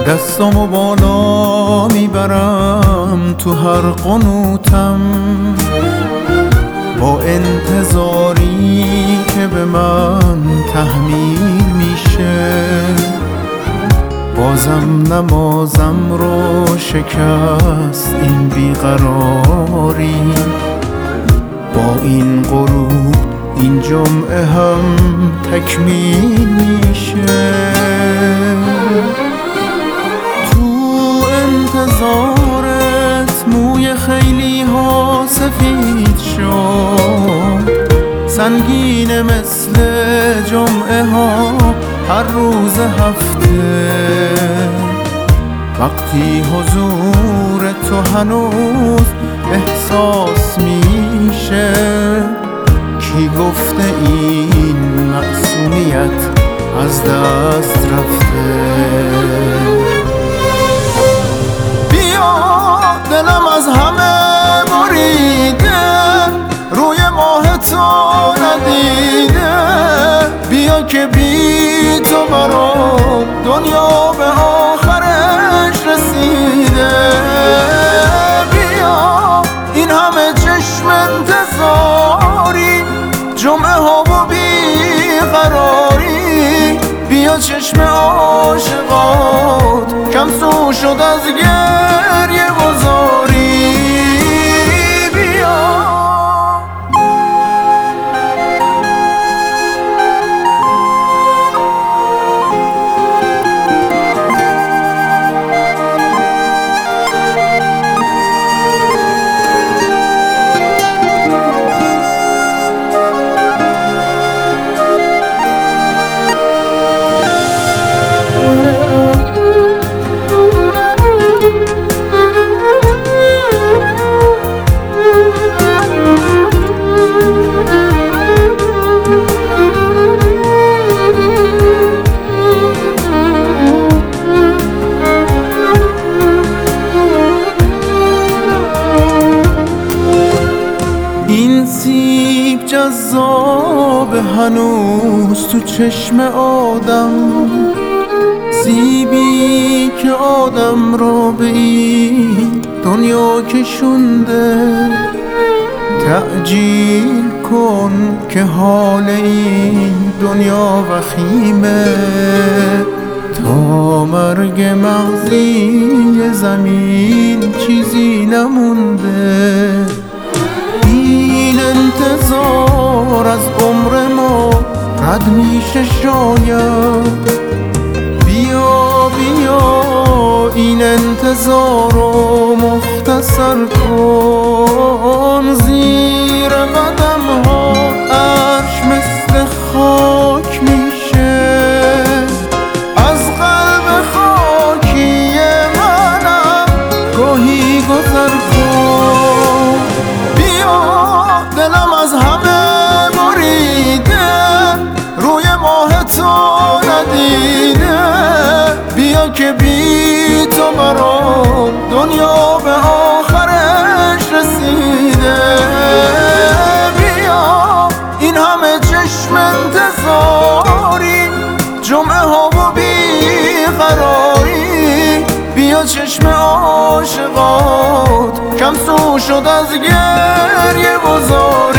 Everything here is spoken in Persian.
دستامو بالا میبرم تو هر قنوتم، با انتظاری که به من تحمیل میشه. بازم نمازم رو شکست این بیقراری، با این غروب این جمعه هم تکمیل میشه. تو انتظارت موی خیلی ها سفید شد، سنگین مثل جمعه ها هر روز هفته. وقتی حضور تو هنوز احساس میشه، کی گفته این معصومیت از دست رفته؟ بیا دلم از همه بریده، روی ماه تو ندیده. بیا که بی تو برام دنیا به آخرش رسیده. بیا این همه چشم انتظاری، جمعه ها و بیقراری. بیا چشم عاشقات کم سو شد از گریه گذاری. بیا این سیب جذاب هنوز تو چشم آدم، سیبی که آدم را به این دنیا کشونده. تعجیل کن که حال این دنیا وخیمه، تا مرگ مغزی زمین چیزی نمونده. این انتظار از عمر ما رد میشه شاید. بیا بیا این انتظار رو مختصر کن، زیر قدم ها عرش مثل خاک میشه. از قلب خاکی منم گاهی گذر کن. دلم از همه بریده، روی ماه تو ندیده. بیا که بی تو برام دنیا به آخرش رسیده. بیا این همه چشم انتظاری، جمعه ها و بیقراری. بیا چشم عاشقات کم سو شد از گریه گذاری.